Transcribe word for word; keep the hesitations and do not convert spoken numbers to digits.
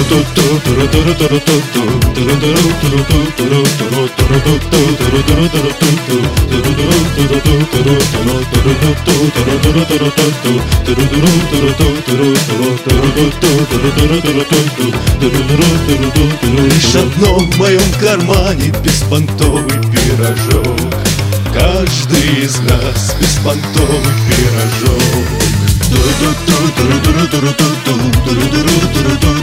Лишь одно в моем кармане беспонтовый пирожок. Каждый из нас беспонтовый пирожок.